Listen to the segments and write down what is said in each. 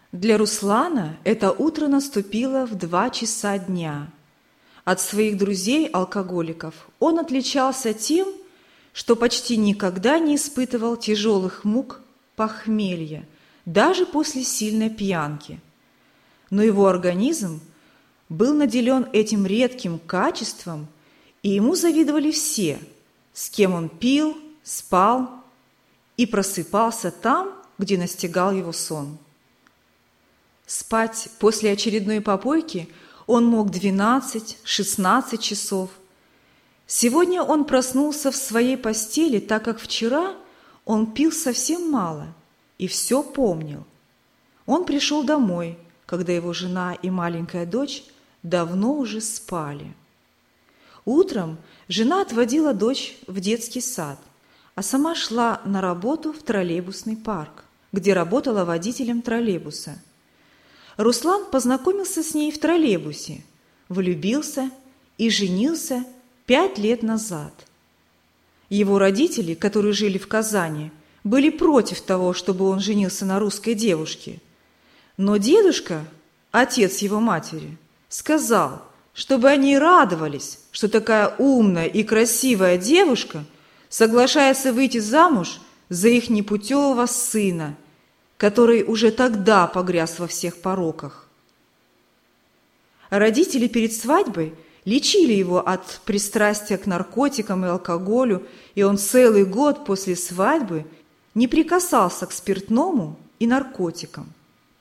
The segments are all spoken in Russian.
Для Руслана это утро наступило в 2 часа дня. От своих друзей-алкоголиков он отличался тем, что почти никогда не испытывал тяжелых мук похмелья, даже после сильной пьянки. Но его организм был наделен этим редким качеством, и ему завидовали все, с кем он пил, спал и просыпался там, где настигал его сон. Спать после очередной попойки он мог 12-16 часов. Сегодня он проснулся в своей постели, так как вчера он пил совсем мало и все помнил. Он пришел домой, когда его жена и маленькая дочь давно уже спали. Утром жена отводила дочь в детский сад, а сама шла на работу в троллейбусный парк, где работала водителем троллейбуса. Руслан познакомился с ней в троллейбусе, влюбился и женился 5 лет назад. Его родители, которые жили в Казани, были против того, чтобы он женился на русской девушке. Но дедушка, отец его матери, сказал, чтобы они радовались, что такая умная и красивая девушка соглашается выйти замуж за их непутевого сына, который уже тогда погряз во всех пороках. Родители перед свадьбой лечили его от пристрастия к наркотикам и алкоголю, и он целый год после свадьбы не прикасался к спиртному и наркотикам.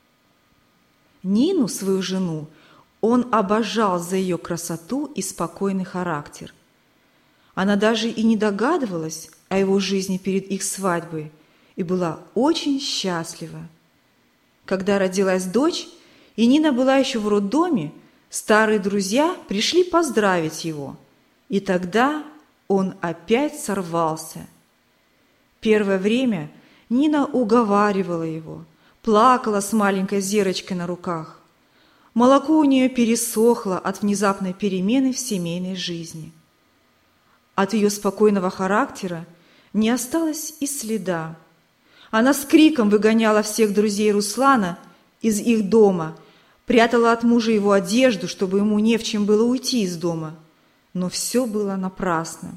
Нину, свою жену, он обожал за ее красоту и спокойный характер. Она даже и не догадывалась о его жизни перед их свадьбой и была очень счастлива. Когда родилась дочь, и Нина была еще в роддоме, старые друзья пришли поздравить его, и тогда он опять сорвался. Первое время Нина уговаривала его, плакала с маленькой Зерочкой на руках. Молоко у нее пересохло от внезапной перемены в семейной жизни. От ее спокойного характера не осталось и следа. Она с криком выгоняла всех друзей Руслана из их дома, прятала от мужа его одежду, чтобы ему не в чем было уйти из дома. Но все было напрасно.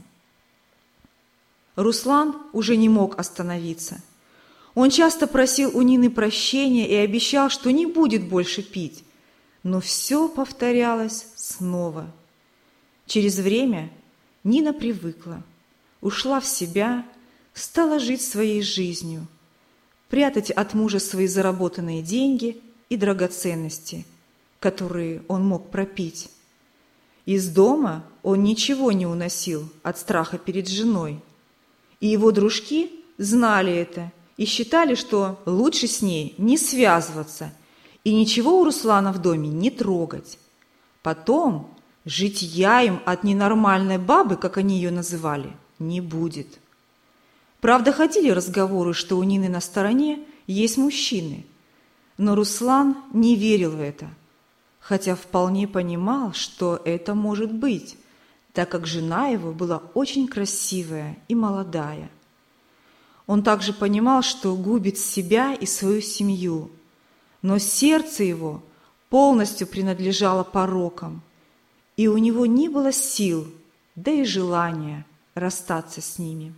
Руслан уже не мог остановиться. Он часто просил у Нины прощения и обещал, что не будет больше пить. Но все повторялось снова. Через время Нина привыкла, ушла в себя, стала жить своей жизнью, прятать от мужа свои заработанные деньги и драгоценности, которые он мог пропить. Из дома он ничего не уносил от страха перед женой, и его дружки знали это и считали, что лучше с ней не связываться и ничего у Руслана в доме не трогать. Потом житья им от ненормальной бабы, как они ее называли, не будет. Правда, ходили разговоры, что у Нины на стороне есть мужчины, но Руслан не верил в это, хотя вполне понимал, что это может быть, так как жена его была очень красивая и молодая. Он также понимал, что губит себя и свою семью, но сердце его полностью принадлежало порокам, и у него не было сил, да и желания расстаться с ними.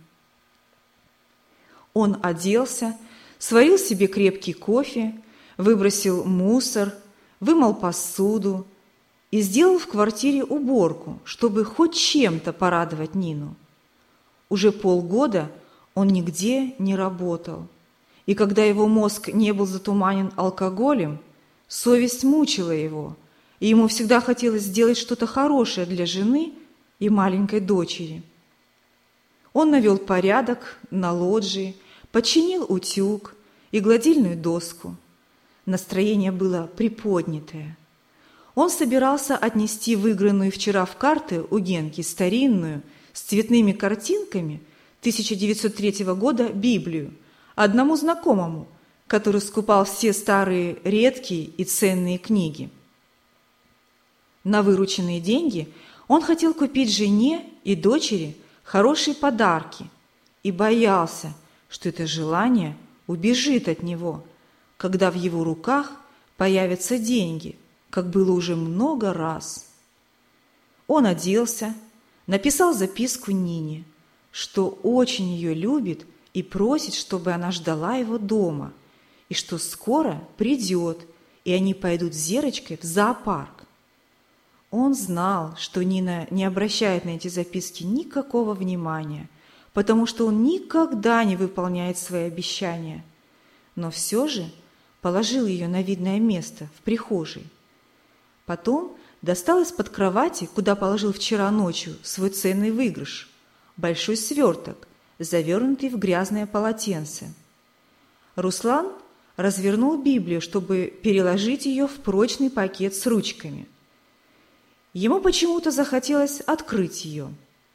Он оделся, сварил себе крепкий кофе, выбросил мусор, вымыл посуду и сделал в квартире уборку, чтобы хоть чем-то порадовать Нину. Уже полгода он нигде не работал, и когда его мозг не был затуманен алкоголем, совесть мучила его, и ему всегда хотелось сделать что-то хорошее для жены и маленькой дочери. Он навел порядок на лоджии, починил утюг и гладильную доску. Настроение было приподнятое. Он собирался отнести выигранную вчера в карты у Генки старинную с цветными картинками 1903 года Библию одному знакомому, который скупал все старые редкие и ценные книги. На вырученные деньги он хотел купить жене и дочери хорошие подарки и боялся, что это желание убежит от него, когда в его руках появятся деньги, как было уже много раз. Он оделся, написал записку Нине, что очень ее любит и просит, чтобы она ждала его дома, и что скоро придет, и они пойдут с Зерочкой в зоопарк. Он знал, что Нина не обращает на эти записки никакого внимания, потому что он никогда не выполняет свои обещания, но все же положил ее на видное место в прихожей. Потом достал из-под кровати, куда положил вчера ночью свой ценный выигрыш, большой сверток, завернутый в грязное полотенце. Руслан развернул Библию, чтобы переложить ее в прочный пакет с ручками. Ему почему-то захотелось открыть ее.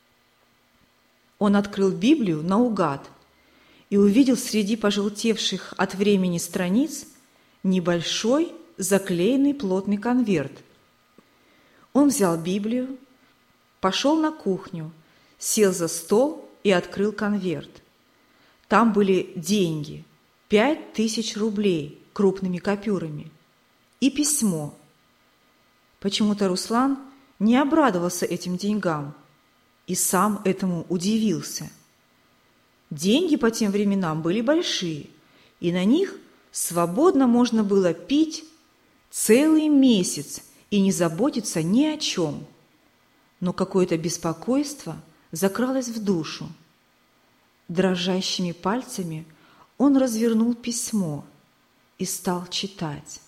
Он открыл Библию наугад и увидел среди пожелтевших от времени страниц небольшой заклеенный плотный конверт. Он взял Библию, пошел на кухню, сел за стол и открыл конверт. Там были деньги, 5000 рублей крупными купюрами и письмо. Почему-то Руслан не обрадовался этим деньгам и сам этому удивился. Деньги по тем временам были большие, и на них свободно можно было пить целый месяц и не заботиться ни о чем. Но какое-то беспокойство закралось в душу. Дрожащими пальцами он развернул письмо и стал читать.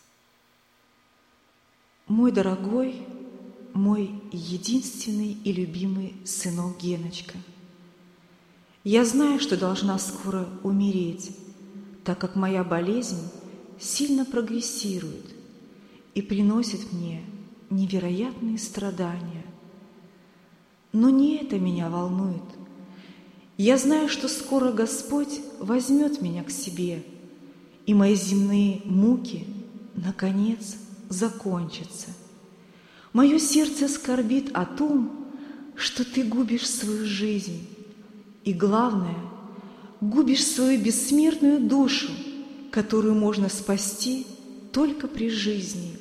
«Мой дорогой, мой единственный и любимый сынок Геночка, я знаю, что должна скоро умереть, так как моя болезнь сильно прогрессирует и приносит мне невероятные страдания. Но не это меня волнует. Я знаю, что скоро Господь возьмет меня к себе, и мои земные муки, наконец, закончатся. Мое сердце скорбит о том, что ты губишь свою жизнь, и, главное, губишь свою бессмертную душу, которую можно спасти только при жизни.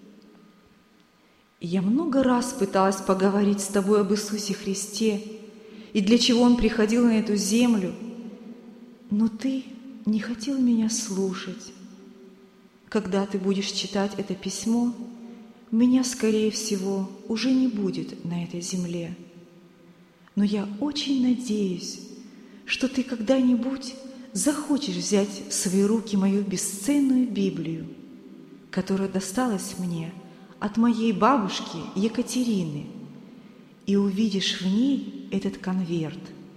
Я много раз пыталась поговорить с тобой об Иисусе Христе и для чего Он приходил на эту землю, но ты не хотел меня слушать. Когда ты будешь читать это письмо, меня, скорее всего, уже не будет на этой земле. Но я очень надеюсь, что ты когда-нибудь захочешь взять в свои руки мою бесценную Библию, которая досталась мне от моей бабушки Екатерины, и увидишь в ней этот конверт.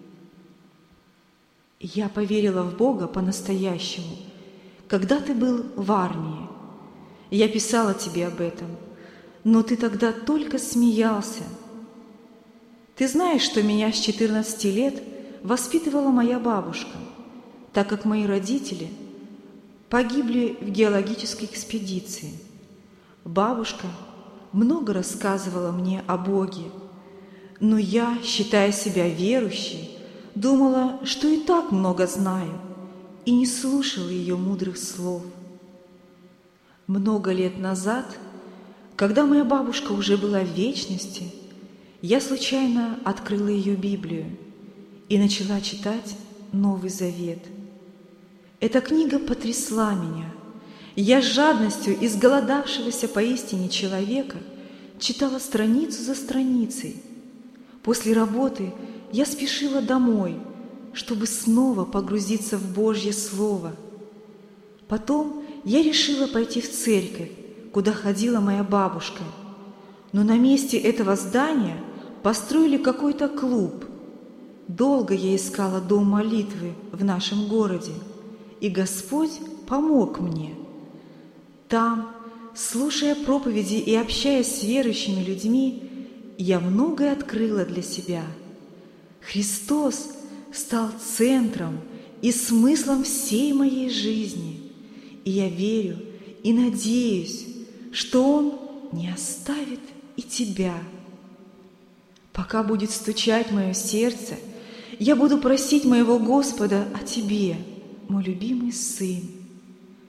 Я поверила в Бога по-настоящему, когда ты был в армии. Я писала тебе об этом, но ты тогда только смеялся. Ты знаешь, что меня с 14 лет воспитывала моя бабушка, так как мои родители погибли в геологической экспедиции. Бабушка много рассказывала мне о Боге, но я, считая себя верующей, думала, что и так много знаю, и не слушала ее мудрых слов. Много лет назад, когда моя бабушка уже была в вечности, я случайно открыла ее Библию и начала читать Новый Завет. Эта книга потрясла меня. Я с жадностью изголодавшегося поистине человека читала страницу за страницей. После работы я спешила домой, чтобы снова погрузиться в Божье Слово. Потом я решила пойти в церковь, куда ходила моя бабушка. Но на месте этого здания построили какой-то клуб. Долго я искала дом молитвы в нашем городе, и Господь помог мне. Там, слушая проповеди и общаясь с верующими людьми, я многое открыла для себя. Христос стал центром и смыслом всей моей жизни, и я верю и надеюсь, что Он не оставит и тебя. Пока будет стучать мое сердце, я буду просить моего Господа о тебе, мой любимый сын.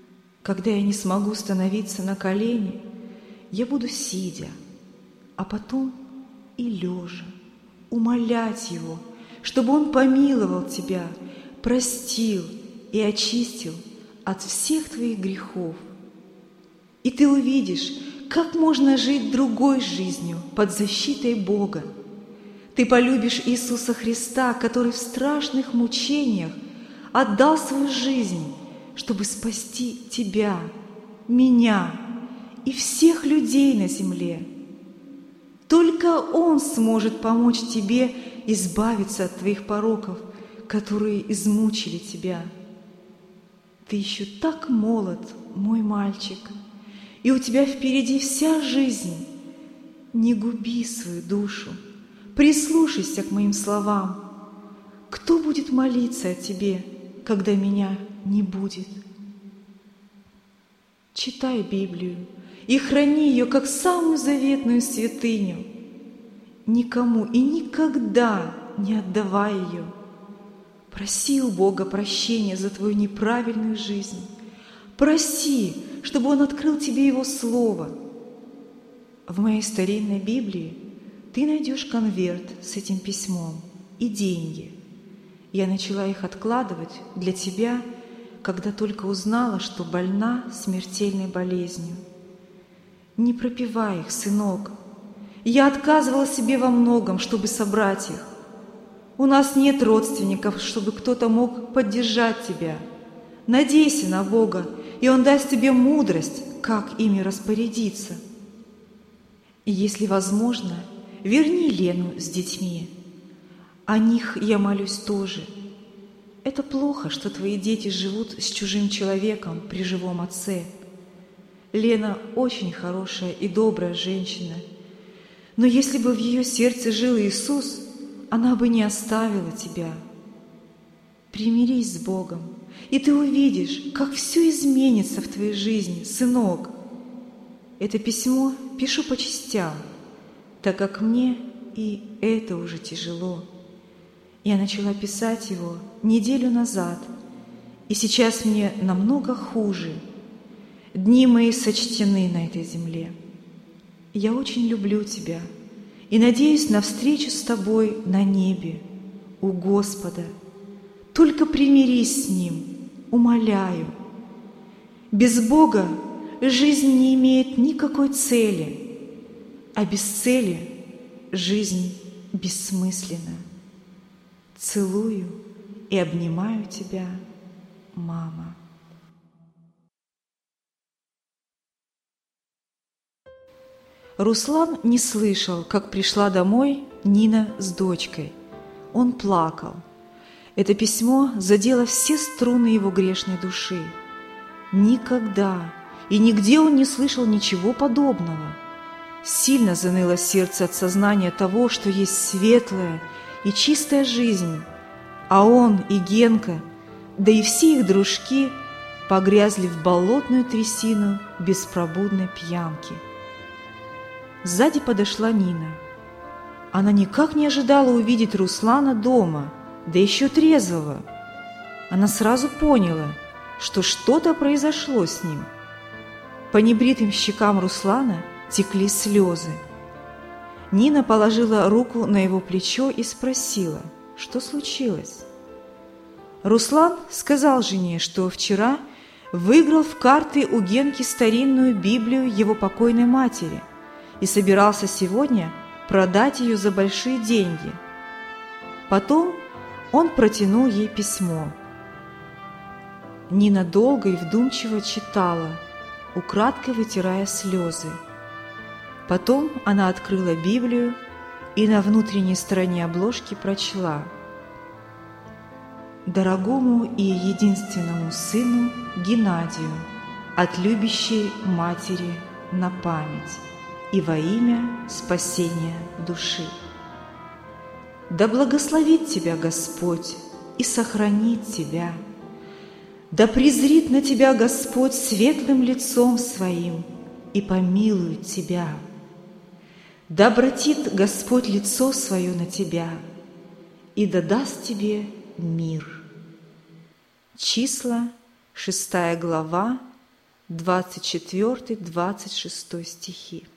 Когда я не смогу становиться на колени, я буду сидя, а потом и лежа, умолять Его, чтобы Он помиловал тебя, простил и очистил от всех твоих грехов. И ты увидишь, как можно жить другой жизнью под защитой Бога. Ты полюбишь Иисуса Христа, который в страшных мучениях отдал свою жизнь, чтобы спасти тебя, меня и всех людей на земле. Только Он сможет помочь тебе избавиться от твоих пороков, которые измучили тебя. Ты еще так молод, мой мальчик, и у тебя впереди вся жизнь. Не губи свою душу, прислушайся к моим словам. Кто будет молиться о тебе, когда меня не будет? Читай Библию и храни ее, как самую заветную святыню. Никому и никогда не отдавай ее. Проси у Бога прощения за твою неправильную жизнь. Проси, чтобы Он открыл тебе Его Слово. В моей старинной Библии ты найдешь конверт с этим письмом и деньги. Я начала их откладывать для тебя, когда только узнала, что больна смертельной болезнью. Не пропивай их, сынок. Я отказывала себе во многом, чтобы собрать их. У нас нет родственников, чтобы кто-то мог поддержать тебя. Надейся на Бога, и Он даст тебе мудрость, как ими распорядиться. И если возможно, верни Лену с детьми. О них я молюсь тоже. Это плохо, что твои дети живут с чужим человеком при живом отце. Лена очень хорошая и добрая женщина. Но если бы в ее сердце жил Иисус, она бы не оставила тебя. Примирись с Богом, и ты увидишь, как все изменится в твоей жизни, сынок. Это письмо пишу по частям, так как мне и это уже тяжело. Я начала писать его неделю назад, и сейчас мне намного хуже. Дни мои сочтены на этой земле. Я очень люблю тебя и надеюсь на встречу с тобой на небе, у Господа. Только примирись с Ним, умоляю. Без Бога жизнь не имеет никакой цели, а без цели жизнь бессмысленна. Целую и обнимаю тебя, мама. Руслан не слышал, как пришла домой Нина с дочкой. Он плакал. Это письмо задело все струны его грешной души. Никогда и нигде он не слышал ничего подобного. Сильно заныло сердце от сознания того, что есть светлая и чистая жизнь, а он и Генка, да и все их дружки погрязли в болотную трясину беспробудной пьянки. Сзади подошла Нина. Она никак не ожидала увидеть Руслана дома, да еще трезвого. Она сразу поняла, что что-то произошло с ним. По небритым щекам Руслана текли слезы. Нина положила руку на его плечо и спросила, что случилось. Руслан сказал жене, что вчера выиграл в карты у Генки старинную Библию его покойной матери и собирался сегодня продать ее за большие деньги. Потом он протянул ей письмо. Нина долго и вдумчиво читала, украдкой вытирая слезы. Потом она открыла Библию и на внутренней стороне обложки прочла: «Дорогому и единственному сыну Геннадию, от любящей матери на память и во имя спасения души. Да благословит тебя Господь и сохранит тебя. Да презрит на тебя Господь светлым лицом Своим и помилует тебя. Да обратит Господь лицо Свое на тебя и да даст тебе мир». Числа, 6 глава, 24-26 стихи.